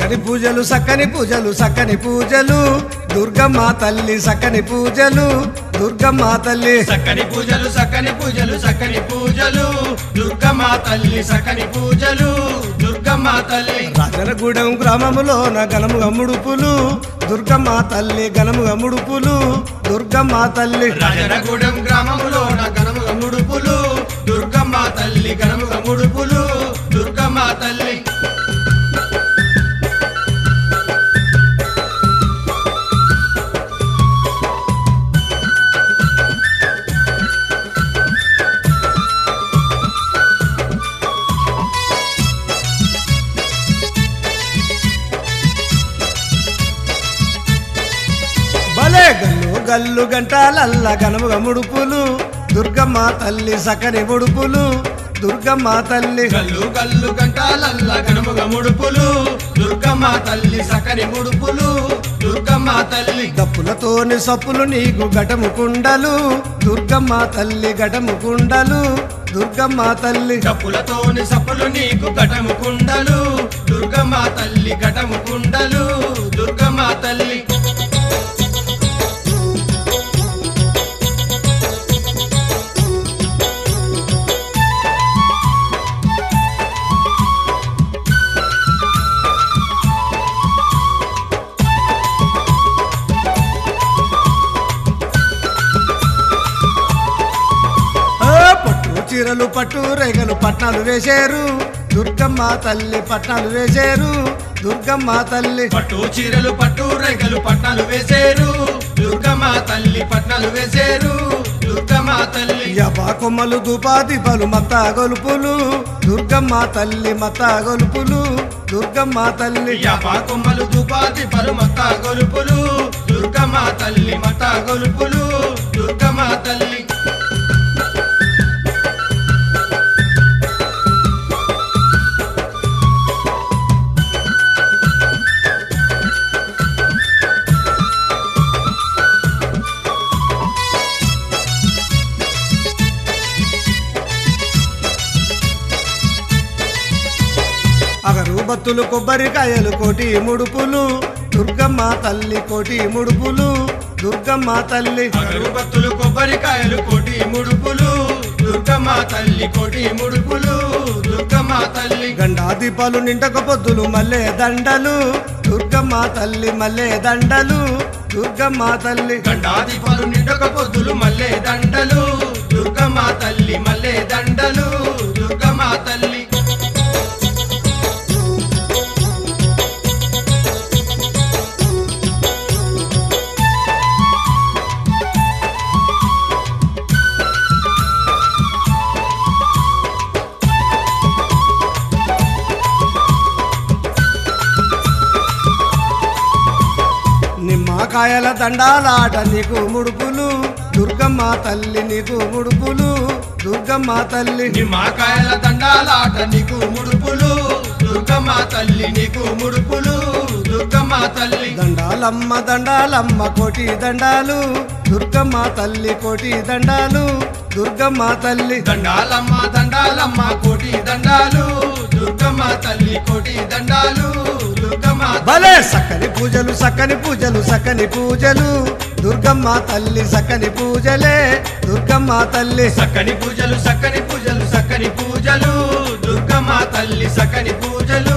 సక్కని పూజలు సక్కని పూజలు సక్కని పూజలు దుర్గమ్మ తల్లి సక్కని పూజలు దుర్గమ్మ తల్లి సక్కని పూజలు సక్కని పూజలు సక్కని పూజలు దుర్గమ్మ తల్లి సక్కని పూజలు దుర్గమ్మ తల్లి రాజనగూడెం గ్రామములోన గణముగా ముడుపులు దుర్గమ్మ తల్లి గణముగా ముడుపులు దుర్గమ్మ తల్లి రాజనగూడెం గ్రామములోన గణముగ ముడుపులు దుర్గమ్మ తల్లి గణముగ ముడుపులు దుర్గమ్మ తల్లి భలే గల్లు గల్లు గంటాలల్ల గణముగ ముడుపులు దుర్గమ్మ తల్లి సకని ముడుపులు దుర్గమ్మ తల్లి గల్లు గల్లు గంటాలల్ల గణముగ ముడుపులు దుర్గమ్మ తల్లి సకని ముడుపులు దుర్గమ్మ తల్లి దప్పులతోని సప్పులు నీకు గటము కుండలు దుర్గమ్మ తల్లి గటము కుండలు దుర్గమ్మ తల్లి కప్పులతోని సప్పులు నీకు ఘటము కుండలు దుర్గమ్మ తల్లి ఘటము కుండలు దుర్గమ్మ తల్లి పట్టు చీరలు పట్టు రేగలు పట్నాలు వేశారు దుర్గమ్మ తల్లి పట్నాలు వేశారు దుర్గమ్మ తల్లి పట్టు చీరలు పట్టు రేగలు పట్నాలు వేసేరు దుర్గమ్మ తల్లి పట్నాలు వేసేరు దుర్గమ్మ తల్లి యపా కొమ్మలు దుపాదిపలు మత్త గొలుపులు దుర్గమ్మ తల్లి మత్త గొలుపులు దుర్గమ్మ తల్లి యాపా కొమ్మలు దుపాతి పరుమత్త గొలుపులు దుర్గమ్మ తల్లి మత్త గొలుపులు దుర్గమ్మ తల్లి అగరు బత్తులు కొబ్బరికాయలు కోటి ముడుపులు దుర్గమ్మ తల్లి కోటి ముడుపులు దుర్గమ్మ తల్లి అగరుబత్తులు కొబ్బరికాయలు కోటి ముడుపులు దుర్గమ్మ తల్లి కోటి ముడుపులు దుర్గమ్మ తల్లి గండా దీపాలు నిండక పొద్దులు మల్లె దండలు దుర్గమ్మ తల్లి మల్లె దండలు దుర్గమ్మ తల్లి గండాదిపాలు నిండక పొద్దులు మల్లె దండలు దుర్గమ్మ తల్లి మల్లె దండలు దుర్గమ్మ తల్లి నిమ్మకాయల దండాలాట నీకు ముడుపులు దుర్గమ్మ తల్లి నీకు ముడుపులు దుర్గమ్మ తల్లి నిమ్మకాయల దండాలాట నీకు ముడుపులు దుర్గమ్మ తల్లి నీకు ముడుపులు దుర్గమ్మ తల్లి దండాలమ్మ దండాలమ్మ కోటి దండాలు దుర్గమ్మ తల్లి కోటి దండాలు దుర్గమ్మ తల్లి దండాలమ్మ దండాలమ్మ కోటి దండాలు దుర్గమ్మ తల్లి కోటి దండాలు దుర్గమ్మ భలే సక్కని పూజలు సక్కని పూజలు సక్కని పూజలు దుర్గమ్మ తల్లి సక్కని పూజలే దుర్గమ్మ తల్లి సక్కని పూజలు సక్కని పూజలు సక్కని పూజలు దుర్గమ్మ తల్లి సక్కని పూజలు